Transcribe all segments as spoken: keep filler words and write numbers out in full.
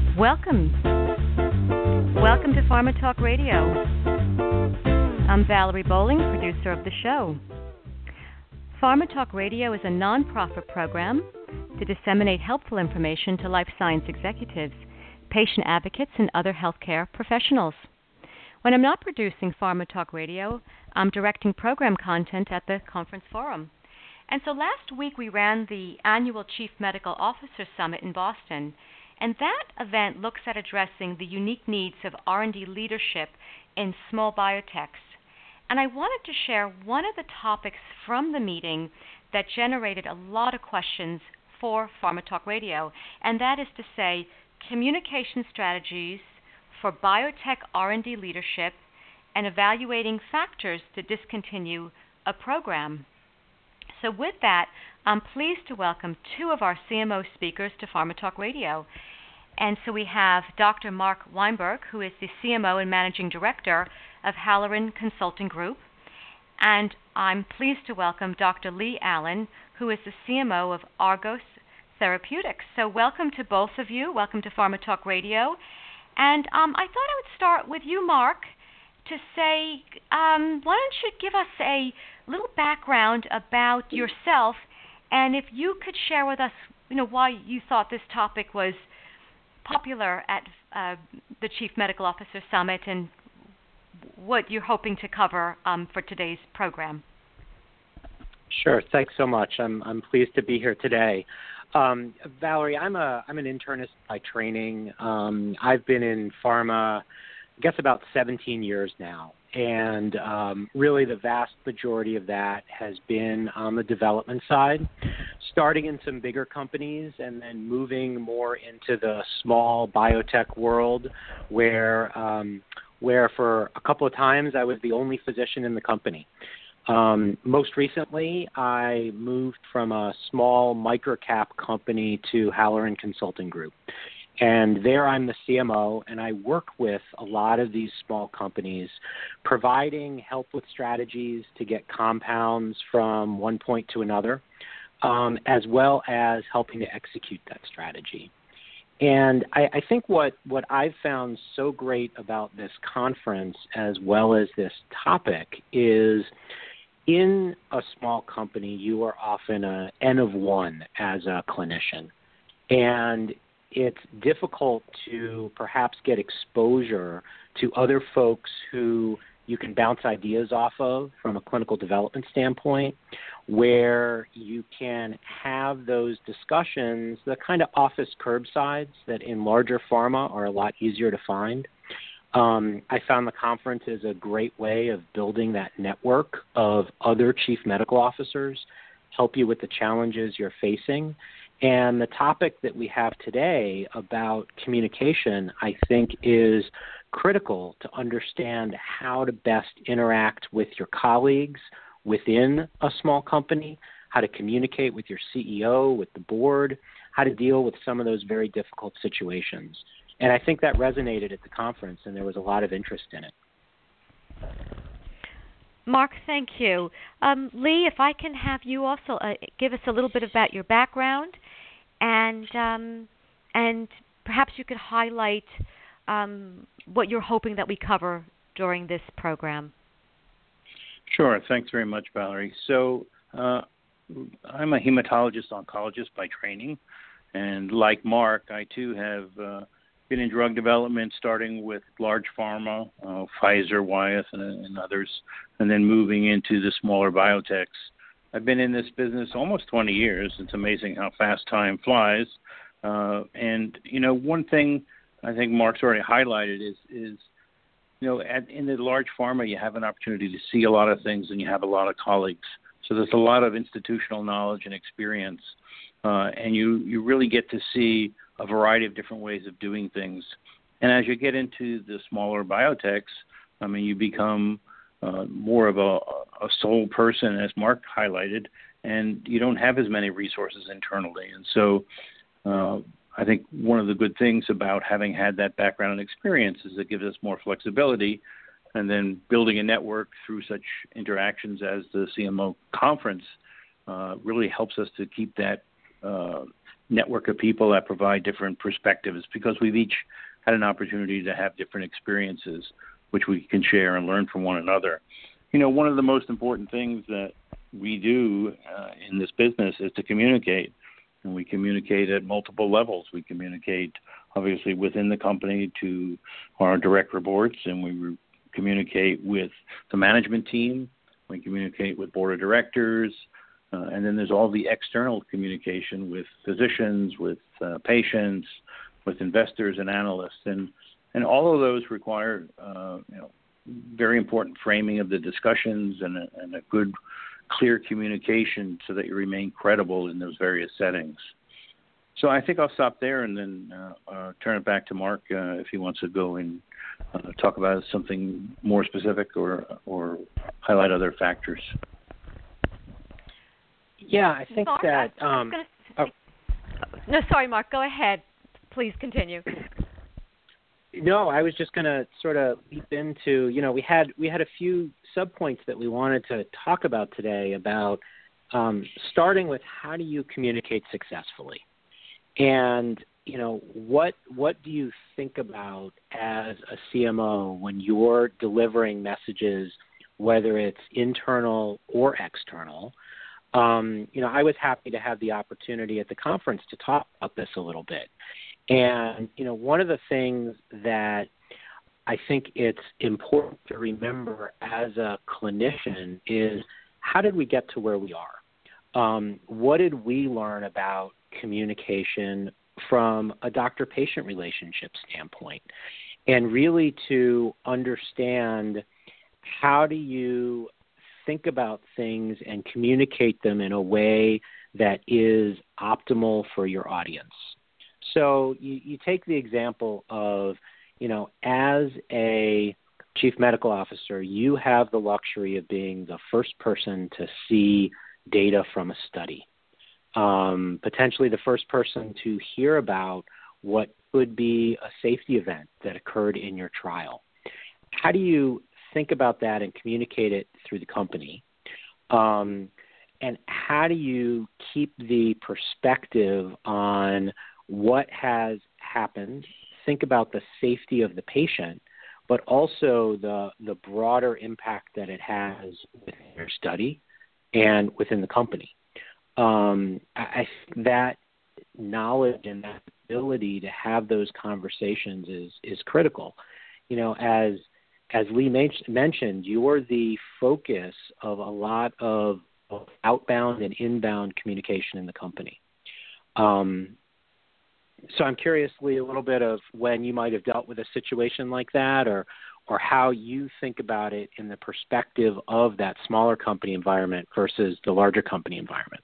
Welcome. Welcome to Pharma Talk Radio. I'm Valerie Bowling, producer of the show. Pharma Talk Radio is a nonprofit program to disseminate helpful information to life science executives, patient advocates, and other healthcare professionals. When I'm not producing Pharma Talk Radio, I'm directing program content at the conference forum. And so last week we ran the annual Chief Medical Officer Summit in Boston, and that event looks at addressing the unique needs of R and D leadership in small biotechs. And I wanted to share one of the topics from the meeting that generated a lot of questions for Pharma Talk Radio, and that is to say, communication strategies for biotech R and D leadership and evaluating factors to discontinue a program. So with that, I'm pleased to welcome two of our C M O speakers to Pharma Talk Radio. And so we have Doctor Mark Weinberg, who is the C M O and Managing Director of Halloran Consulting Group. And I'm pleased to welcome Doctor Lee Allen, who is the C M O of Argos Therapeutics. So welcome to both of you. Welcome to Pharma Talk Radio. And um, I thought I would start with you, Mark, to say, um, why don't you give us a little background about yourself, and if you could share with us, you know, why you thought this topic was popular at uh, the Chief Medical Officer Summit and what you're hoping to cover um, for today's program. Sure. Thanks so much. I'm I'm pleased to be here today. Um, Valerie, I'm a I'm an internist by training. Um, I've been in pharma, I guess, about seventeen years now. And um, really the vast majority of that has been on the development side, starting in some bigger companies and then moving more into the small biotech world where, um, where for a couple of times I was the only physician in the company. Um, most recently, I moved from a small microcap company to Halloran Consulting Group. And there I'm the C M O, and I work with a lot of these small companies, providing help with strategies to get compounds from one point to another, um, as well as helping to execute that strategy. And I, I think what, what I've found so great about this conference as well as this topic is in a small company, you are often a N of one as a clinician. And it's difficult to perhaps get exposure to other folks who you can bounce ideas off of from a clinical development standpoint, where you can have those discussions, the kind of office curbsides that in larger pharma are a lot easier to find. Um, I found the conference is a great way of building that network of other chief medical officers, help you with the challenges you're facing. And the topic that we have today about communication, I think, is critical to understand how to best interact with your colleagues within a small company, how to communicate with your C E O, with the board, how to deal with some of those very difficult situations. And I think that resonated at the conference, and there was a lot of interest in it. Mark, thank you. Um, Lee, if I can have you also uh, give us a little bit about your background, and um, and perhaps you could highlight um, what you're hoping that we cover during this program. Sure. Thanks very much, Valerie. So uh, I'm a hematologist oncologist by training, and like Mark, I too have uh, been in drug development, starting with large pharma, uh, Pfizer, Wyeth, and, and others, and then moving into the smaller biotechs. I've been in this business almost twenty years. It's amazing how fast time flies. Uh, and, you know, one thing I think Mark's already highlighted is, is you know, at, in the large pharma, you have an opportunity to see a lot of things and you have a lot of colleagues. So there's a lot of institutional knowledge and experience. Uh, and you, you really get to see a variety of different ways of doing things. And as you get into the smaller biotechs, I mean, you become uh, more of a, a sole person, as Mark highlighted, and you don't have as many resources internally. And so uh, I think one of the good things about having had that background and experience is it gives us more flexibility, and then building a network through such interactions as the C M O conference uh, really helps us to keep that uh, network of people that provide different perspectives because we've each had an opportunity to have different experiences which we can share and learn from one another. You know, one of the most important things that we do uh, in this business is to communicate, and we communicate at multiple levels. We communicate, obviously, within the company to our direct reports, and we re- communicate with the management team. We communicate with board of directors, uh, and then there's all the external communication with physicians, with uh, patients, with investors and analysts, and and all of those require, uh, you know, very important framing of the discussions and a, and a good, clear communication so that you remain credible in those various settings. So I think I'll stop there and then uh, uh, turn it back to Mark uh, if he wants to go and uh, talk about something more specific or or highlight other factors. Yeah, I think Mark, that. I, I um, oh. No, sorry, Mark. Go ahead. Please continue. No, I was just going to sort of leap into, you know, we had we had a few subpoints that we wanted to talk about today about um, starting with how do you communicate successfully, and you know what what do you think about as a C M O when you're delivering messages, whether it's internal or external. Um, you know, I was happy to have the opportunity at the conference to talk about this a little bit. And, you know, one of the things that I think it's important to remember as a clinician is how did we get to where we are? Um, what did we learn about communication from a doctor-patient relationship standpoint? And really to understand how do you think about things and communicate them in a way that is optimal for your audience. So you, you take the example of, you know, as a chief medical officer, you have the luxury of being the first person to see data from a study, um, potentially the first person to hear about what could be a safety event that occurred in your trial. How do you think about that and communicate it through the company? Um, and how do you keep the perspective on what has happened, think about the safety of the patient, but also the the broader impact that it has within your study and within the company. Um, I, I think that knowledge and that ability to have those conversations is is critical. You know, as as Lee mentioned, you're the focus of a lot of, of outbound and inbound communication in the company. Um, So I'm curious, Lee, a little bit of when you might have dealt with a situation like that, or or how you think about it in the perspective of that smaller company environment versus the larger company environment.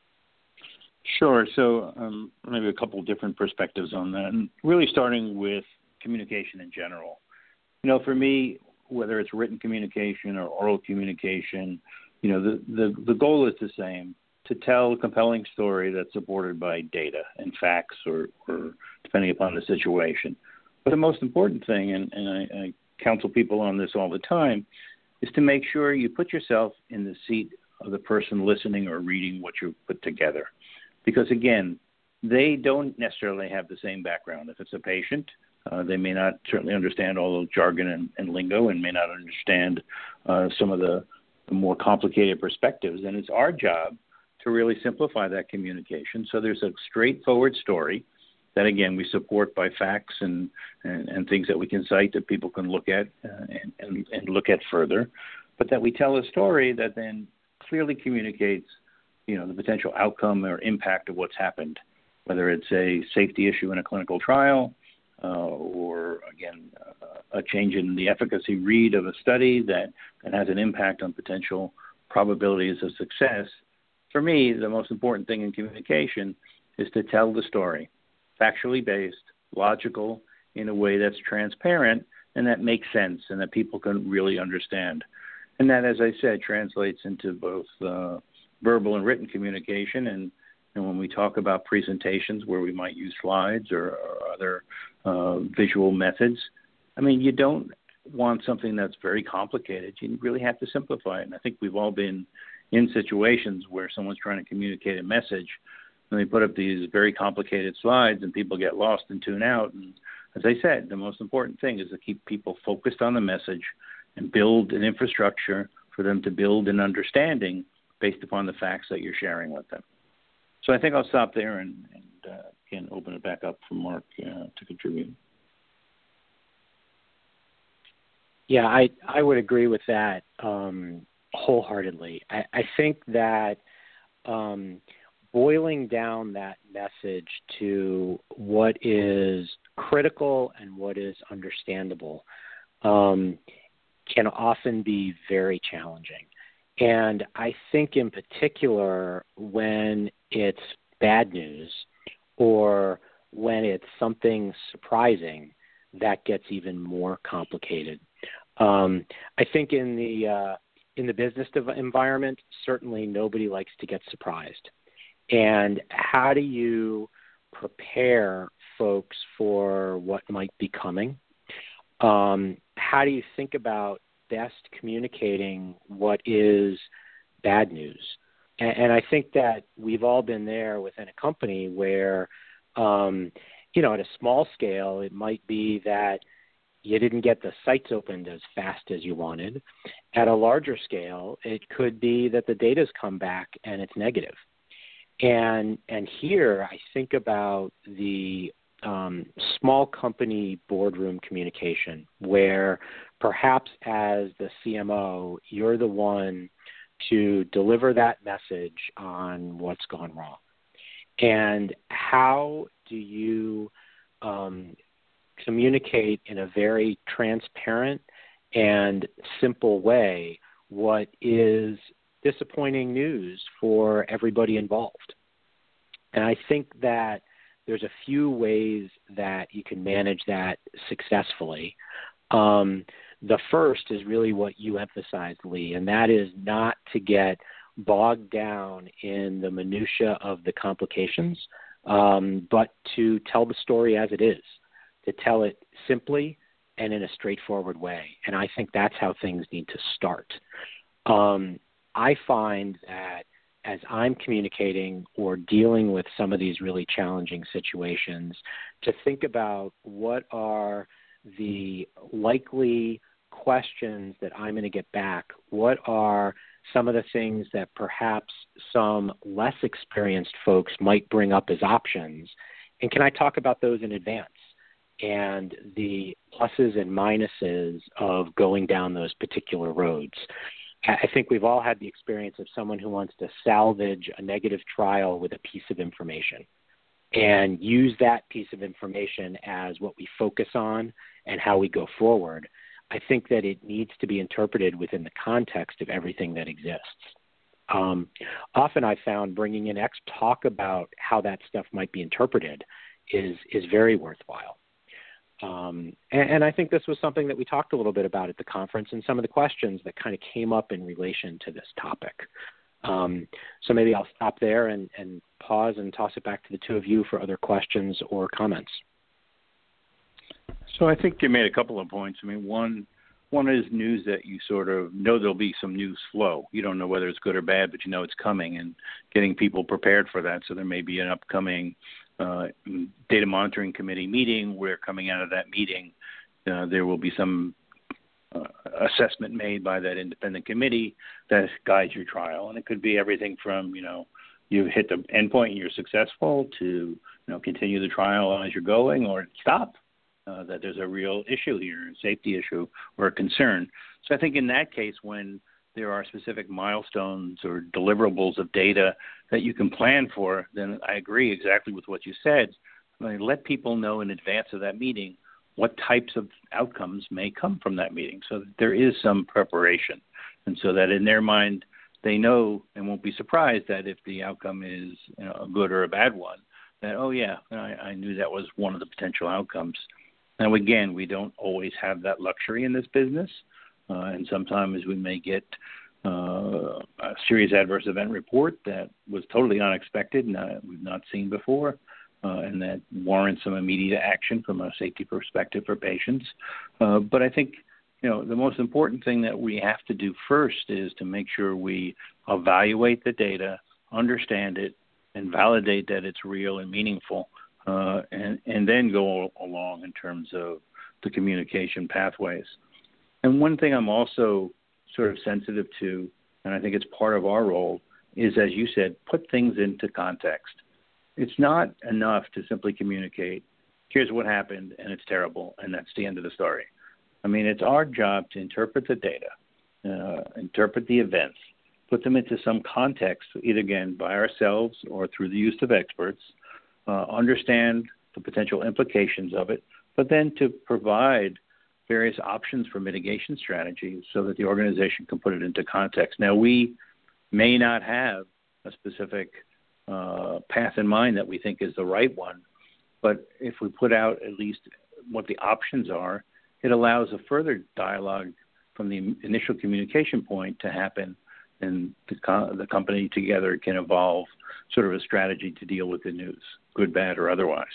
Sure. So um, maybe a couple of different perspectives on that, and really starting with communication in general. You know, for me, whether it's written communication or oral communication, you know, the, the, the goal is the same: to tell a compelling story that's supported by data and facts, or, or depending upon the situation. But the most important thing, and, and I, I counsel people on this all the time, is to make sure you put yourself in the seat of the person listening or reading what you put together. Because, again, they don't necessarily have the same background. If it's a patient, uh, they may not certainly understand all the jargon and, and lingo, and may not understand uh, some of the, the more complicated perspectives. And it's our job to really simplify that communication. So there's a straightforward story that, again, we support by facts and, and, and things that we can cite that people can look at uh, and, and, and look at further, but that we tell a story that then clearly communicates, you know, the potential outcome or impact of what's happened, whether it's a safety issue in a clinical trial uh, or, again, uh, a change in the efficacy read of a study that, that has an impact on potential probabilities of success. For me, the most important thing in communication is to tell the story, factually based, logical, in a way that's transparent and that makes sense and that people can really understand. And that, as I said, translates into both uh, verbal and written communication. And, and when we talk about presentations where we might use slides or, or other uh, visual methods, I mean, you don't want something that's very complicated. You really have to simplify it. And I think we've all been in situations where someone's trying to communicate a message and they put up these very complicated slides, and people get lost and tune out. And as I said, the most important thing is to keep people focused on the message and build an infrastructure for them to build an understanding based upon the facts that you're sharing with them. So I think I'll stop there and, and uh, again, open it back up for Mark uh, to contribute. Yeah, I, I would agree with that um, wholeheartedly. I, I think that um, boiling down that message to what is critical and what is understandable um, can often be very challenging. And I think in particular when it's bad news or when it's something surprising, that gets even more complicated. Um, I think in the uh, in the business environment, certainly nobody likes to get surprised. And how do you prepare folks for what might be coming? Um, how do you think about best communicating what is bad news? And, and I think that we've all been there within a company where, um, you know, at a small scale, it might be that you didn't get the sites opened as fast as you wanted. At a larger scale, it could be that the data's come back and it's negative. And and here I think about the um, small company boardroom communication where perhaps as the C M O, you're the one to deliver that message on what's gone wrong. And how do you um, communicate in a very transparent and simple way what is disappointing news for everybody involved? And I think that there's a few ways that you can manage that successfully. Um, the first is really what you emphasized, Lee, and that is not to get bogged down in the minutia of the complications, um, but to tell the story as it is, to tell it simply and in a straightforward way. And I think that's how things need to start. Um, I find that as I'm communicating or dealing with some of these really challenging situations, to think about what are the likely questions that I'm going to get back, what are some of the things that perhaps some less experienced folks might bring up as options, and can I talk about those in advance and the pluses and minuses of going down those particular roads. I think we've all had the experience of someone who wants to salvage a negative trial with a piece of information and use that piece of information as what we focus on and how we go forward. I think that it needs to be interpreted within the context of everything that exists. Um, often I've found bringing in experts to talk about how that stuff might be interpreted is is very worthwhile. Um, and, and I think this was something that we talked a little bit about at the conference and some of the questions that kind of came up in relation to this topic. Um, so maybe I'll stop there and, and pause and toss it back to the two of you for other questions or comments. So I think you made a couple of points. I mean, one one is news that you sort of know there'll be some news flow. You don't know whether it's good or bad, but you know it's coming, and getting people prepared for that. So there may be an upcoming uh, data monitoring committee meeting where coming out of that meeting, uh, there will be some uh, assessment made by that independent committee that guides your trial. And it could be everything from, you know, you hit the endpoint and you're successful to, you know, continue the trial as you're going or stop. Uh, that there's a real issue here, a safety issue or a concern. So I think in that case, when there are specific milestones or deliverables of data that you can plan for, then I agree exactly with what you said. I mean, let people know in advance of that meeting what types of outcomes may come from that meeting so that there is some preparation. And so that in their mind, they know and won't be surprised that if the outcome is, you know, a good or a bad one, that, oh, yeah, I, I knew that was one of the potential outcomes. Now, again, we don't always have that luxury in this business, uh, and sometimes we may get uh, a serious adverse event report that was totally unexpected and uh, we've not seen before, uh, and that warrants some immediate action from a safety perspective for patients. Uh, but I think, you know, the most important thing that we have to do first is to make sure we evaluate the data, understand it, and validate that it's real and meaningful, uh, and, and then go along in terms of the communication pathways. And one thing I'm also sort of sensitive to, and I think it's part of our role, is, as you said, put things into context. It's not enough to simply communicate, here's what happened, and it's terrible, and that's the end of the story. I mean, it's our job to interpret the data, uh, interpret the events, put them into some context, either, again, by ourselves or through the use of experts, uh, understand the potential implications of it, but then to provide various options for mitigation strategies so that the organization can put it into context. Now, we may not have a specific uh, path in mind that we think is the right one, but if we put out at least what the options are, it allows a further dialogue from the initial communication point to happen, and the, co- the company together can evolve sort of a strategy to deal with the news, good, bad, or otherwise.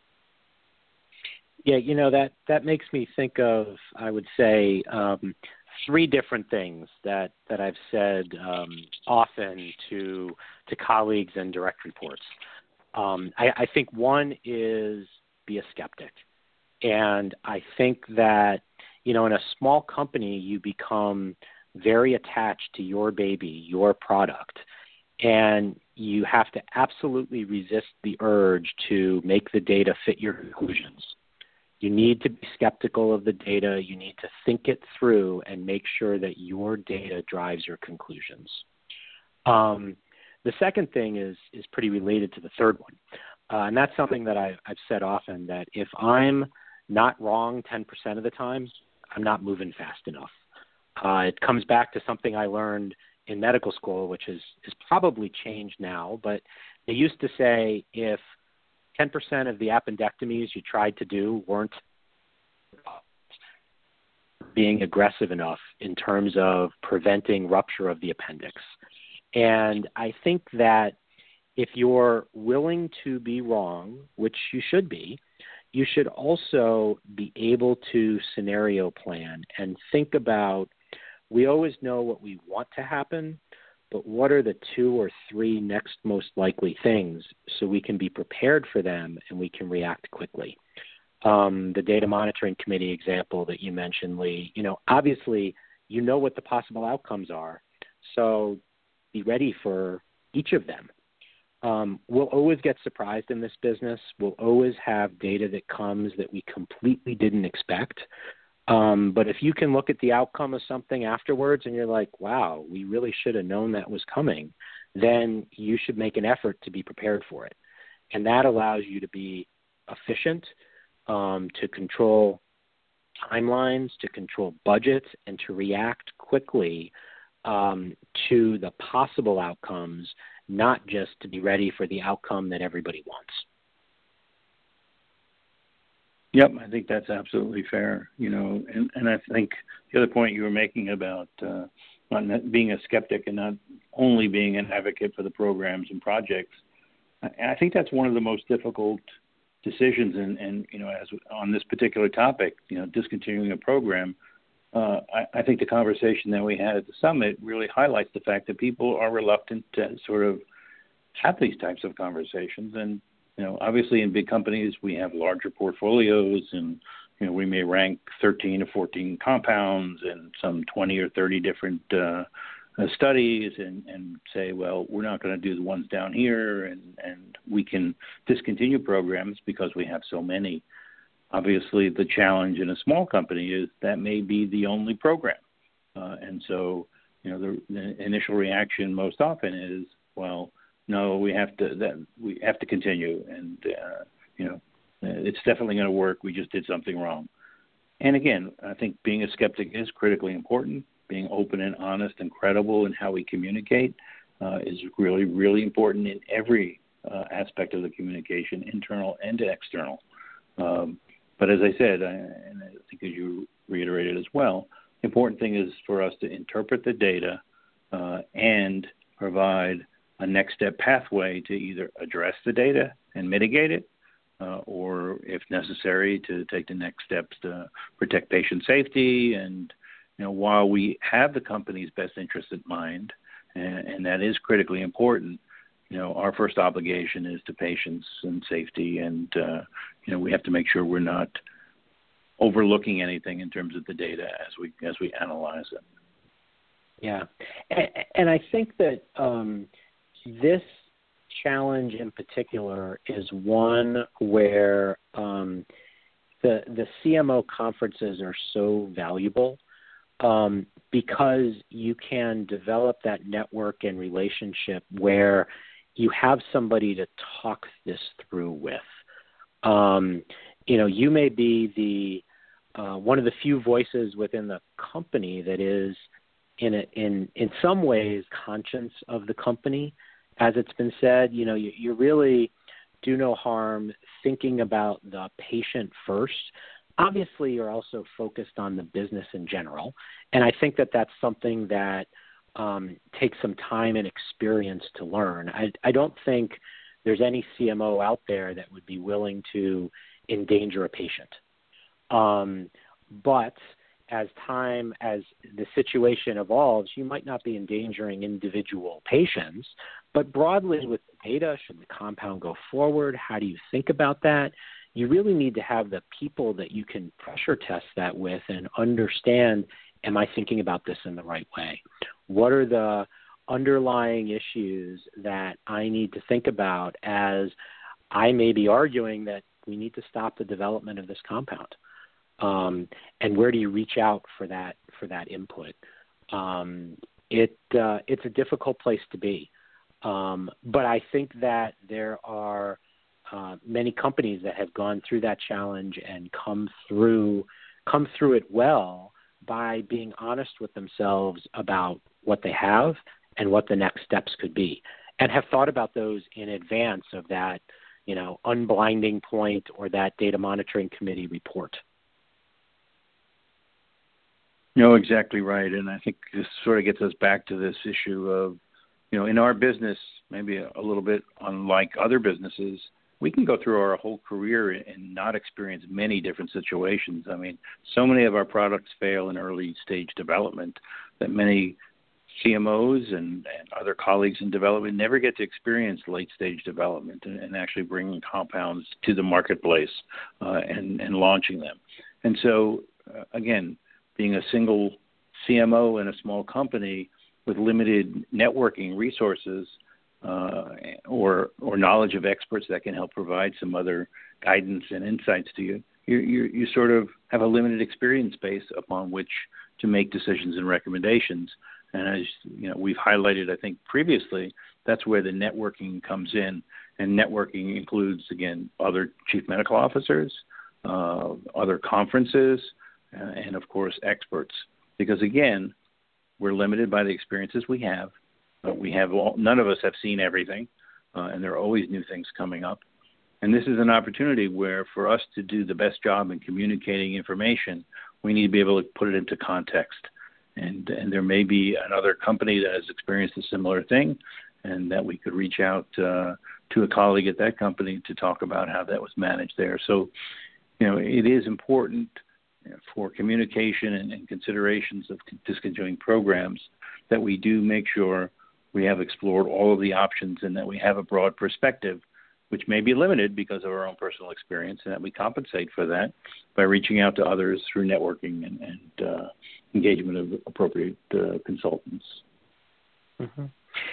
Yeah, you know, that, that makes me think of, I would say, um, three different things that, that I've said um, often to to colleagues and direct reports. Um, I, I think one is be a skeptic. And I think that, you know, in a small company, you become very attached to your baby, your product, and you have to absolutely resist the urge to make the data fit your conclusions. You need to be skeptical of the data. You need to think it through and make sure that your data drives your conclusions. Um, the second thing is is pretty related to the third one, uh, and that's something that I've, I've said often, that if I'm not wrong ten percent of the time, I'm not moving fast enough. Uh, it comes back to something I learned in medical school, which is, is probably changed now, but they used to say if ten percent of the appendectomies you tried to do weren't being aggressive enough in terms of preventing rupture of the appendix. And I think that if you're willing to be wrong, which you should be, you should also be able to scenario plan and think about, we always know what we want to happen, but what are the two or three next most likely things so we can be prepared for them and we can react quickly. Um, the data monitoring committee example that you mentioned, Lee, you know, obviously you know what the possible outcomes are, so be ready for each of them. Um, we'll always get surprised in this business. We'll always have data that comes that we completely didn't expect. Um, but if you can look at the outcome of something afterwards and you're like, wow, we really should have known that was coming, then you should make an effort to be prepared for it. And that allows you to be efficient, um, to control timelines, to control budgets, and to react quickly um, to the possible outcomes, not just to be ready for the outcome that everybody wants. Yep, I think that's absolutely fair. You know, and, and I think the other point you were making about uh, not being a skeptic and not only being an advocate for the programs and projects, I, I think that's one of the most difficult decisions. And, and you know, as on this particular topic, you know, discontinuing a program, uh, I, I think the conversation that we had at the summit really highlights the fact that people are reluctant to sort of have these types of conversations. And you know, obviously in big companies, we have larger portfolios and, you know, we may rank thirteen or fourteen compounds and some twenty or thirty different uh, uh, studies and, and say, well, we're not going to do the ones down here and, and we can discontinue programs because we have so many. Obviously, the challenge in a small company is that may be the only program. Uh, and so, you know, the, the initial reaction most often is, well, no, we have to that we have to continue, and uh, you know, it's definitely going to work. We just did something wrong. And again, I think being a skeptic is critically important. Being open and honest and credible in how we communicate uh, is really, really important in every uh, aspect of the communication, internal and external. Um, but as I said, I, and I think as you reiterated as well, the important thing is for us to interpret the data uh, and provide a next step pathway to either address the data and mitigate it, uh, or if necessary, to take the next steps to protect patient safety. And, you know, while we have the company's best interest in mind, and, and that is critically important, you know, our first obligation is to patients and safety, and uh, you know, we have to make sure we're not overlooking anything in terms of the data as we as we analyze it. Yeah, and, and I think that um, this challenge in particular is one where um, the the C M O conferences are so valuable um, because you can develop that network and relationship where you have somebody to talk this through with. Um, you know, you may be the uh, one of the few voices within the company that is in a, in in some ways conscience of the company. As it's been said, you know, you, you really do no harm thinking about the patient first. Obviously, you're also focused on the business in general, and I think that that's something that um, takes some time and experience to learn. I, I don't think there's any C M O out there that would be willing to endanger a patient. Um, but as time, as the situation evolves, you might not be endangering individual patients, but broadly with the data, should the compound go forward? How do you think about that? You really need to have the people that you can pressure test that with and understand, am I thinking about this in the right way? What are the underlying issues that I need to think about as I may be arguing that we need to stop the development of this compound? Um, and where do you reach out for that for that input? Um, it uh, it's a difficult place to be, um, but I think that there are uh, many companies that have gone through that challenge and come through come through it well by being honest with themselves about what they have and what the next steps could be, and have thought about those in advance of that, you know, unblinding point or that data monitoring committee report. No, exactly right. And I think this sort of gets us back to this issue of, you know, in our business, maybe a, a little bit unlike other businesses, we can go through our whole career and not experience many different situations. I mean, so many of our products fail in early stage development that many C M Os and, and other colleagues in development never get to experience late stage development and, and actually bringing compounds to the marketplace uh, and, and launching them. And so, uh, again, being a single C M O in a small company with limited networking resources uh, or or knowledge of experts that can help provide some other guidance and insights to you, you, you, you sort of have a limited experience base upon which to make decisions and recommendations. And as you know, we've highlighted, I think previously, that's where the networking comes in. And networking includes, again, other chief medical officers, uh, other conferences, Uh, and, of course, experts. Because, again, we're limited by the experiences we have. But we have all, none of us have seen everything, uh, and there are always new things coming up. And this is an opportunity where, for us to do the best job in communicating information, we need to be able to put it into context. And, and there may be another company that has experienced a similar thing, and that we could reach out uh, to a colleague at that company to talk about how that was managed there. So, you know, it is important for communication and, and considerations of discontinuing programs that we do make sure we have explored all of the options and that we have a broad perspective, which may be limited because of our own personal experience, and that we compensate for that by reaching out to others through networking and, and uh, engagement of appropriate uh, consultants. Mm-hmm.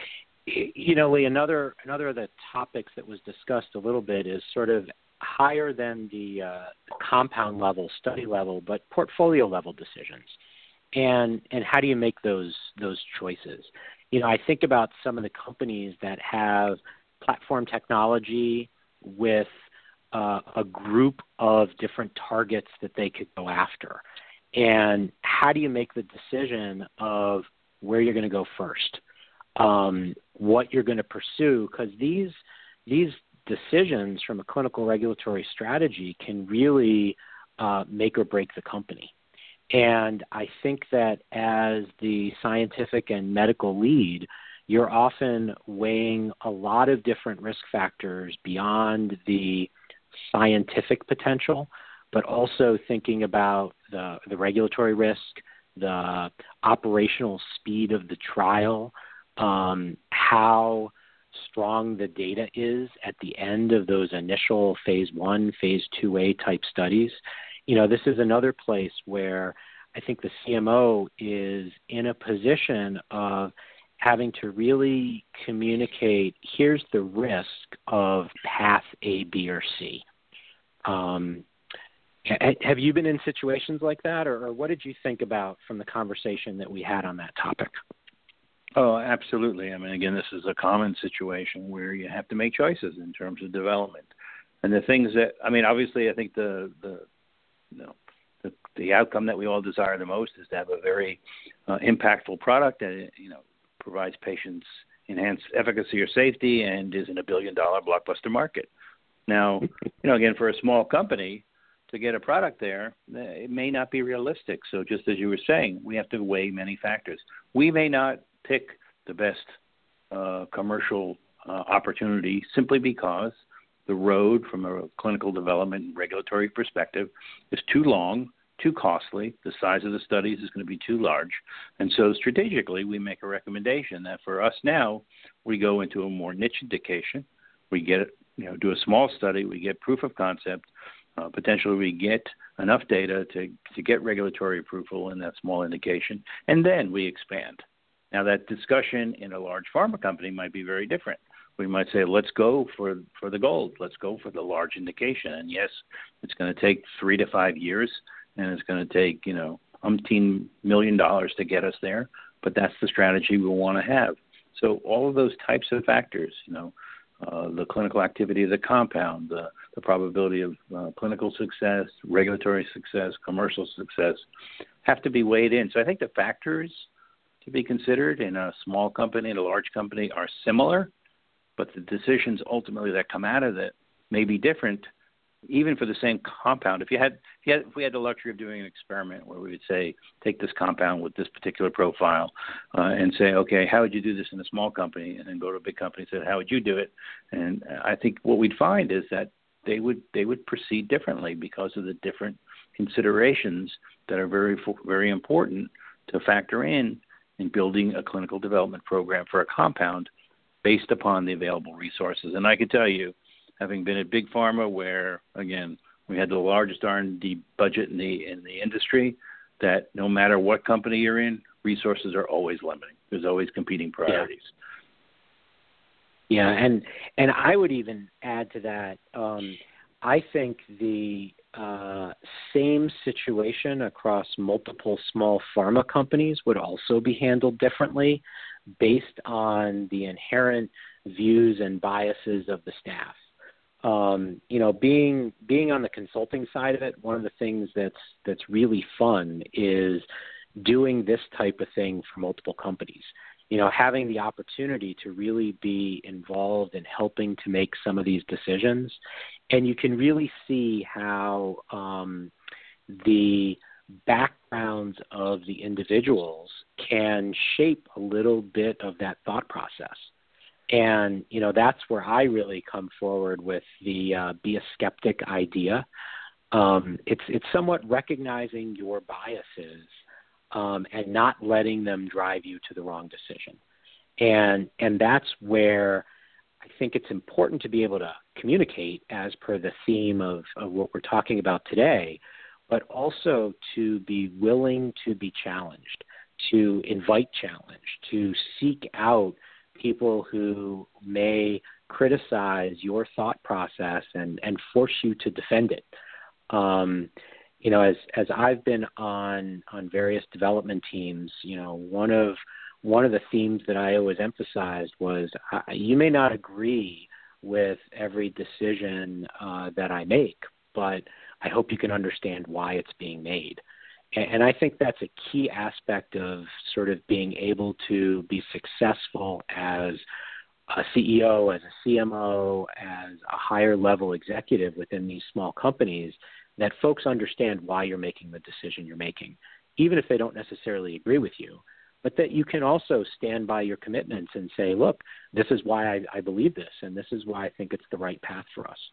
You know, Lee, another, another of the topics that was discussed a little bit is sort of higher than the uh, compound level, study level, but portfolio level decisions. And and how do you make those those choices? You know, I think about some of the companies that have platform technology with uh, a group of different targets that they could go after. And how do you make the decision of where you're going to go first, um, what you're going to pursue? Because these these decisions from a clinical regulatory strategy can really uh, make or break the company. And I think that as the scientific and medical lead, you're often weighing a lot of different risk factors beyond the scientific potential, but also thinking about the, the regulatory risk, the operational speed of the trial, um, how strong the data is at the end of those initial phase one, phase two A type studies, you know, this is another place where I think the C M O is in a position of having to really communicate, here's the risk of path A, B, or C. Um, have you been in situations like that, or, or what did you think about from the conversation that we had on that topic? Oh, absolutely. I mean, again, this is a common situation where you have to make choices in terms of development. And the things that, I mean, obviously, I think the, the you know, the, the outcome that we all desire the most is to have a very uh, impactful product that, you know, provides patients enhanced efficacy or safety and is in a billion-dollar blockbuster market. Now, you know, again, for a small company to get a product there, it may not be realistic. So just as you were saying, we have to weigh many factors. We may not pick the best uh, commercial uh, opportunity simply because the road from a clinical development and regulatory perspective is too long, too costly. The size of the studies is going to be too large. And so strategically, we make a recommendation that for us now, we go into a more niche indication. We get, you know, do a small study. We get proof of concept. Uh, potentially, we get enough data to, to get regulatory approval in that small indication, and then we expand. Now, that discussion in a large pharma company might be very different. We might say, let's go for, for the gold. Let's go for the large indication. And yes, it's going to take three to five years, and it's going to take, you know, umpteen million dollars to get us there. But that's the strategy we want to have. So all of those types of factors, you know, uh, the clinical activity of the compound, the, the probability of uh, clinical success, regulatory success, commercial success, have to be weighed in. So I think the factors to be considered in a small company and a large company are similar, but the decisions ultimately that come out of it may be different, even for the same compound. If you had, if, you had, if we had the luxury of doing an experiment where we would say, take this compound with this particular profile uh, and say, okay, how would you do this in a small company? And then go to a big company and say, how would you do it? And I think what we'd find is that they would they would proceed differently because of the different considerations that are very very important to factor in in building a clinical development program for a compound based upon the available resources. And I can tell you, having been at Big Pharma, where, again, we had the largest R and D budget in the in the industry, that no matter what company you're in, resources are always limiting. There's always competing priorities. Yeah, yeah and and I would even add to that, um, I think the uh, same situation across multiple small pharma companies would also be handled differently based on the inherent views and biases of the staff. Um, you know, being being on the consulting side of it, one of the things that's that's really fun is doing this type of thing for multiple companies. You know, having the opportunity to really be involved in helping to make some of these decisions, and you can really see how um, the backgrounds of the individuals can shape a little bit of that thought process. And, you know, that's where I really come forward with the uh, be a skeptic idea. Um, it's it's somewhat recognizing your biases um, and not letting them drive you to the wrong decision. And and that's where I think it's important to be able to communicate as per the theme of, of what we're talking about today, but also to be willing to be challenged, to invite challenge, to seek out people who may criticize your thought process and, and force you to defend it. Um, you know, as as I've been on on various development teams, you know, one of one of the themes that I always emphasized was uh, you may not agree with every decision uh, that I make, but I hope you can understand why it's being made. And I think that's a key aspect of sort of being able to be successful as a C E O, as a C M O, as a higher level executive within these small companies, that folks understand why you're making the decision you're making, even if they don't necessarily agree with you, but that you can also stand by your commitments and say, look, this is why I, I believe this, and this is why I think it's the right path for us.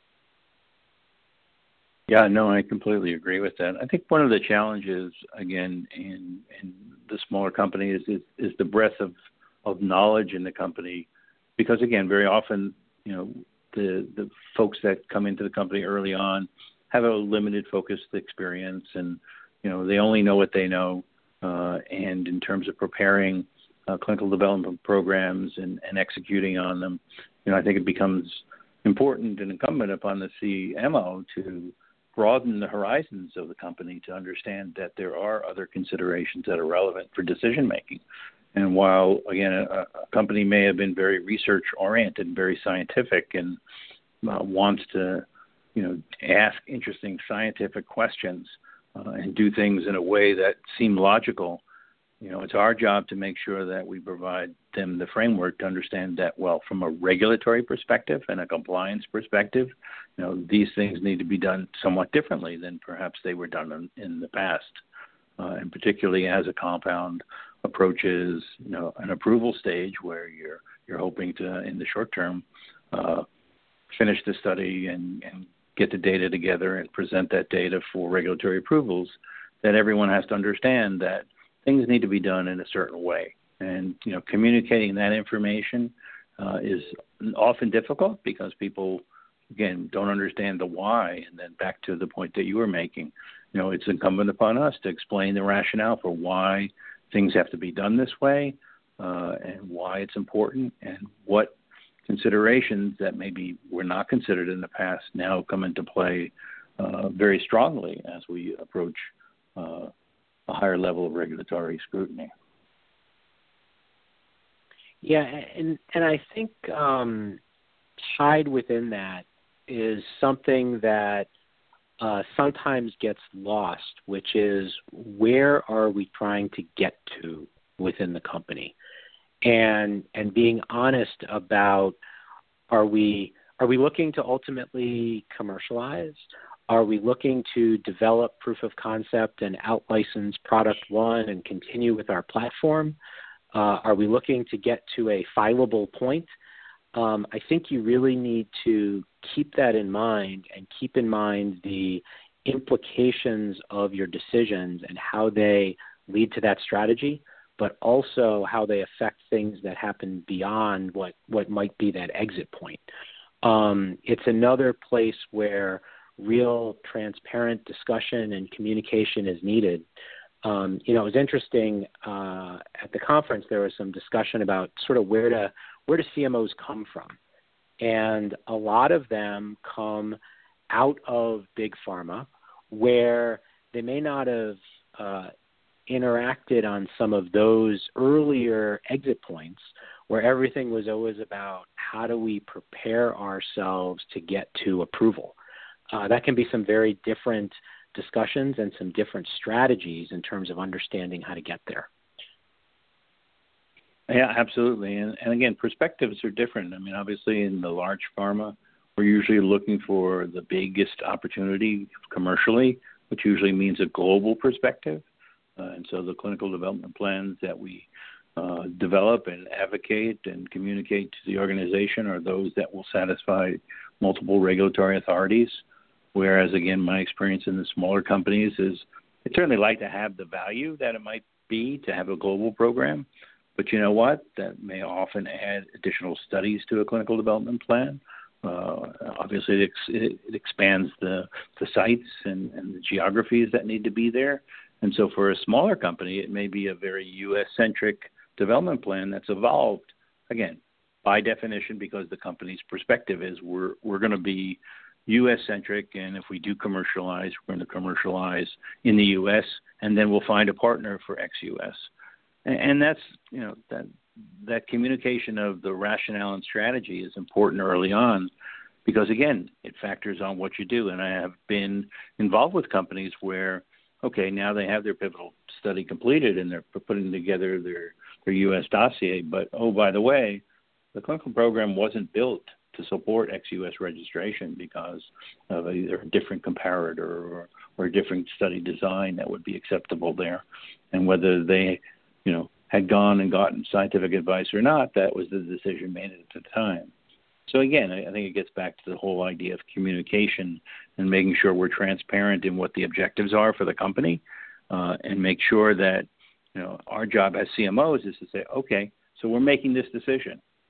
Yeah, no, I completely agree with that. I think one of the challenges, again, in, in the smaller companies is, is, is the breadth of, of knowledge in the company because again, very often, you know, the the folks that come into the company early on have a limited focused experience, and you know, they only know what they know. Uh, and in terms of preparing uh, clinical development programs and, and executing on them, you know, I think it becomes important and incumbent upon the C M O to broaden the horizons of the company to understand that there are other considerations that are relevant for decision making. And while, again, a, a company may have been very research-oriented and very scientific and uh, wants to, you know, ask interesting scientific questions uh, and do things in a way that seem logical, you know, it's our job to make sure that we provide them the framework to understand that, well, from a regulatory perspective and a compliance perspective, you know, these things need to be done somewhat differently than perhaps they were done in, in the past. Uh, and particularly as a compound approaches, you know, an approval stage where you're you're hoping to, in the short term, uh, finish the study and, and get the data together and present that data for regulatory approvals, that everyone has to understand that things need to be done in a certain way. And, you know, communicating that information uh, is often difficult because people, again, don't understand the why. And then back to the point that you were making, you know, it's incumbent upon us to explain the rationale for why things have to be done this way uh, and why it's important and what considerations that maybe were not considered in the past now come into play uh, very strongly as we approach uh, a higher level of regulatory scrutiny. Yeah, and and I think um, tied within that is something that uh, sometimes gets lost, which is where are we trying to get to within the company, and and being honest about are we are we looking to ultimately commercialize? Are we looking to develop proof of concept and out-license product one and continue with our platform? Uh, are we looking to get to a fileable point? Um, I think you really need to keep that in mind and keep in mind the implications of your decisions and how they lead to that strategy, but also how they affect things that happen beyond what, what might be that exit point. Um, it's another place where real transparent discussion and communication is needed. Um, you know, it was interesting uh, at the conference. There was some discussion about sort of where to where do C M Os come from, and a lot of them come out of big pharma, where they may not have uh, interacted on some of those earlier exit points, where everything was always about how do we prepare ourselves to get to approval. Uh, that can be some very different discussions and some different strategies in terms of understanding how to get there. Yeah, absolutely. And, and again, perspectives are different. I mean, obviously in the large pharma, we're usually looking for the biggest opportunity commercially, which usually means a global perspective. Uh, and so the clinical development plans that we uh, develop and advocate and communicate to the organization are those that will satisfy multiple regulatory authorities. Whereas, again, my experience in the smaller companies is I'd certainly like to have the value that it might be to have a global program. But you know what? That may often add additional studies to a clinical development plan. Uh, obviously, it, ex- it expands the, the sites and, and the geographies that need to be there. And so for a smaller company, it may be a very U S-centric development plan that's evolved, again, by definition, because the company's perspective is we're we're going to be U S-centric, and if we do commercialize, we're going to commercialize in the U S, and then we'll find a partner for ex-U S. And, and that's, you know, that that communication of the rationale and strategy is important early on because, again, it factors on what you do. And I have been involved with companies where, okay, now they have their pivotal study completed and they're putting together their, their U S dossier, but, oh, by the way, the clinical program wasn't built to support ex-U S registration because of either a different comparator or, or a different study design that would be acceptable there. And whether they, you know, had gone and gotten scientific advice or not, that was the decision made at the time. So again, I, I think it gets back to the whole idea of communication and making sure we're transparent in what the objectives are for the company uh, and make sure that, you know, our job as C M Os is to say, okay, so we're making this decision.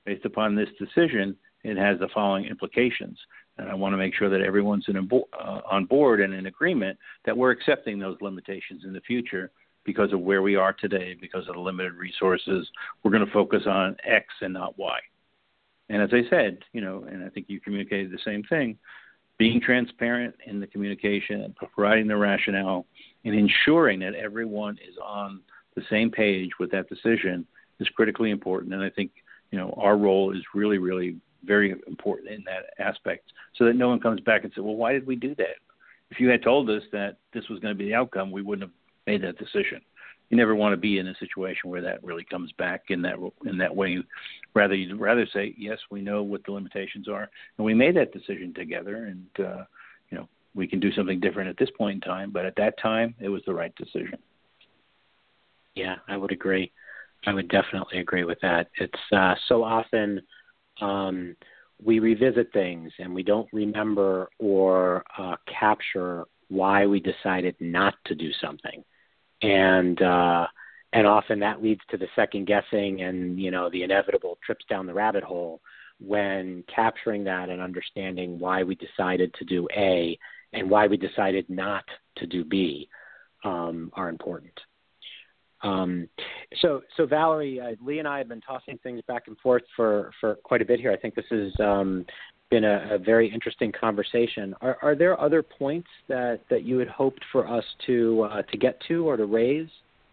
based upon this decision, it has the following implications. And I want to make sure that everyone's in abo- uh, on board and in agreement that we're accepting those limitations in the future because of where we are today, because of the limited resources. We're going to focus on X and not Y. And as I said, you know, and I think you communicated the same thing, being transparent in the communication and providing the rationale and ensuring that everyone is on the same page with that decision is critically important. And I think, you know, our role is really, really very important in that aspect so that no one comes back and says, well, why did we do that? If you had told us that this was going to be the outcome, we wouldn't have made that decision. You never want to be in a situation where that really comes back in that in that way. Rather, you'd rather say, yes, we know what the limitations are, and we made that decision together, and uh, you know, we can do something different at this point in time, but at that time, it was the right decision. Yeah, I would agree. I would definitely agree with that. It's uh, so often um, we revisit things and we don't remember or uh, capture why we decided not to do something. And uh, and often that leads to the second guessing and, you know, the inevitable trips down the rabbit hole when capturing that and understanding why we decided to do A and why we decided not to do B um, are important. Um, so, so Valerie, uh, Lee and I have been tossing things back and forth for, for quite a bit here. I think this has um, been a, a very interesting conversation. Are, are there other points that, that you had hoped for us to uh, to get to or to raise?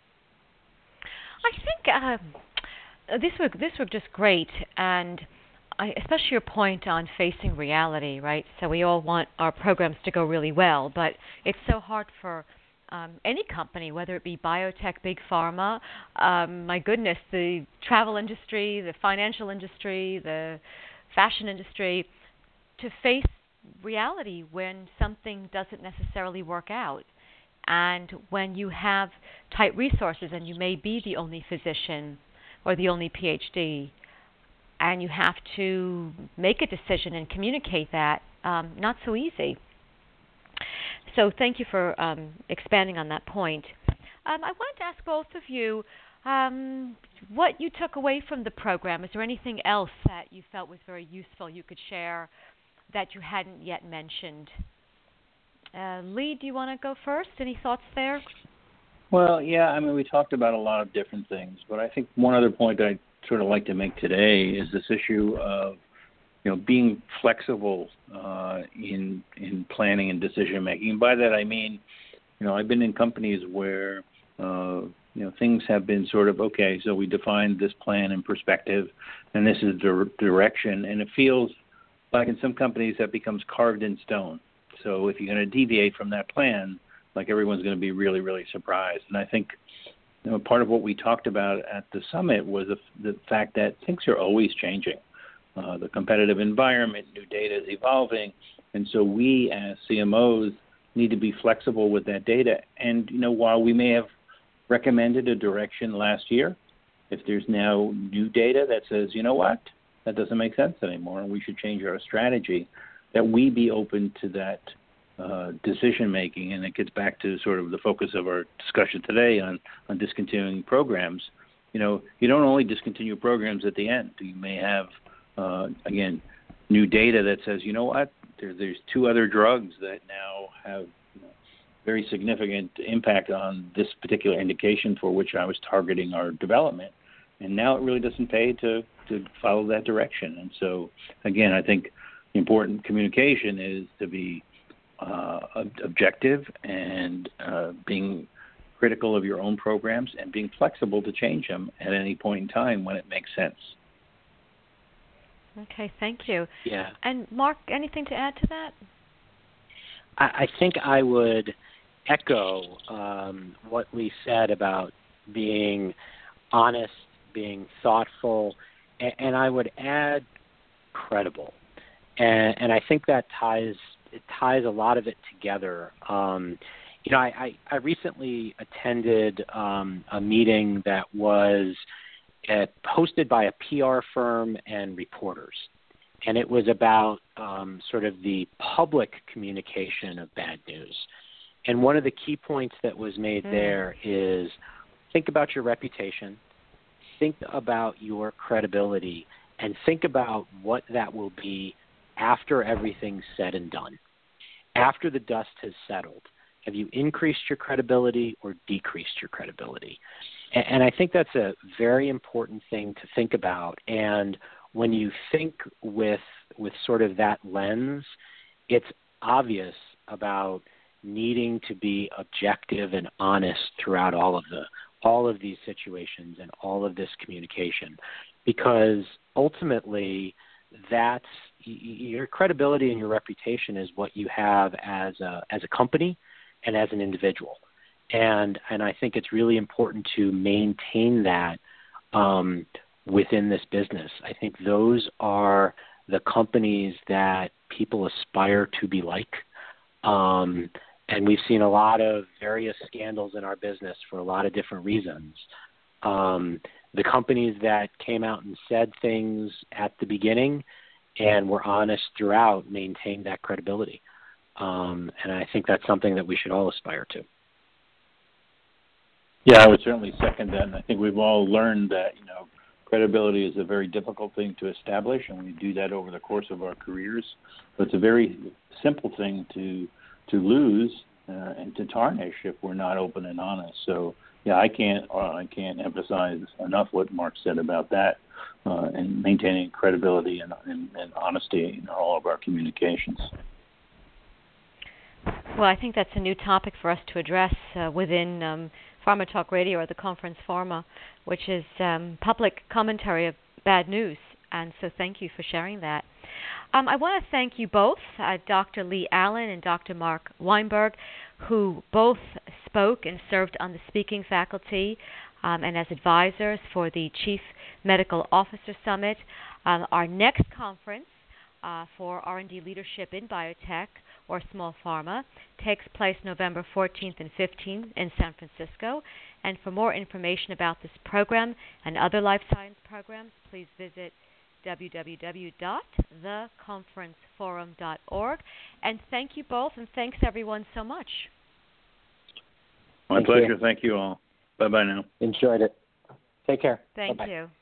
I think uh, this was this was just great, and I, especially your point on facing reality, right? So we all want our programs to go really well, but it's so hard for Um, any company, whether it be biotech, big pharma, um, my goodness, the travel industry, the financial industry, the fashion industry, to face reality when something doesn't necessarily work out. And when you have tight resources and you may be the only physician or the only PhD, and you have to make a decision and communicate that, um, not so easy. So thank you for um, expanding on that point. Um, I wanted to ask both of you um, what you took away from the program. Is there anything else that you felt was very useful you could share that you hadn't yet mentioned? Uh, Lee, do you want to go first? Any thoughts there? Well, yeah, I mean, we talked about a lot of different things, but I think one other point I'd sort of like to make today is this issue of you know, being flexible uh, in in planning and decision making. And by that I mean, you know, I've been in companies where uh, you know things have been sort of okay. So we defined this plan and perspective, and this is the direction. And it feels like in some companies that becomes carved in stone. So if you're going to deviate from that plan, like everyone's going to be really, really surprised. And I think you know part of what we talked about at the summit was the, the fact that things are always changing. Uh, the competitive environment, new data is evolving, and so we as C M Os need to be flexible with that data. And you know, while we may have recommended a direction last year, if there's now new data that says, you know what, that doesn't make sense anymore, and we should change our strategy, that we be open to that uh, decision making. And it gets back to sort of the focus of our discussion today on on discontinuing programs. You know, you don't only discontinue programs at the end. You may have Uh, again, new data that says, you know what, there, there's two other drugs that now have you know, very significant impact on this particular indication for which I was targeting our development. And now it really doesn't pay to, to follow that direction. And so, again, I think the important communication is to be uh, objective and uh, being critical of your own programs and being flexible to change them at any point in time when it makes sense. Okay, thank you. Yeah. And Mark, anything to add to that? I, I think I would echo um, what Lee said about being honest, being thoughtful, and, and I would add credible. And, and I think that ties it ties a lot of it together. Um, you know, I, I, I recently attended um, a meeting that was Uh, hosted by a P R firm and reporters. And it was about um, sort of the public communication of bad news. And one of the key points that was made mm. there is think about your reputation, think about your credibility, and think about what that will be after everything's said and done. After the dust has settled, have you increased your credibility or decreased your credibility? And, and I think that's a very important thing to think about. And when you think with with sort of that lens, it's obvious about needing to be objective and honest throughout all of the all of these situations and all of this communication, because ultimately that's your credibility and your reputation is what you have as a as a company and as an individual. And and I think it's really important to maintain that um, within this business. I think those are the companies that people aspire to be like. Um, and we've seen a lot of various scandals in our business for a lot of different reasons. Um, the companies that came out and said things at the beginning and were honest throughout maintained that credibility. Um, and I think that's something that we should all aspire to. Yeah, I would certainly second that. And I think we've all learned that, you know, credibility is a very difficult thing to establish, and we do that over the course of our careers. But it's a very simple thing to to lose uh, and to tarnish if we're not open and honest. So, yeah, I can't uh, I can't emphasize enough what Mark said about that uh, and maintaining credibility and, and, and honesty in all of our communications. Well, I think that's a new topic for us to address uh, within um, Pharma Talk Radio, or the Conference Pharma, which is um, public commentary of bad news. And so thank you for sharing that. Um, I want to thank you both, uh, Doctor Lee Allen and Doctor Mark Weinberg, who both spoke and served on the speaking faculty um, and as advisors for the Chief Medical Officer Summit. Um, our next conference uh, for R and D leadership in biotech or small pharma takes place November fourteenth and fifteenth in San Francisco. And for more information about this program and other life science programs, please visit w w w dot the conference forum dot org. And thank you both, and thanks everyone so much. My Thank pleasure. You. Thank you all. Bye-bye now. Enjoyed it. Take care. Thank Bye-bye. you.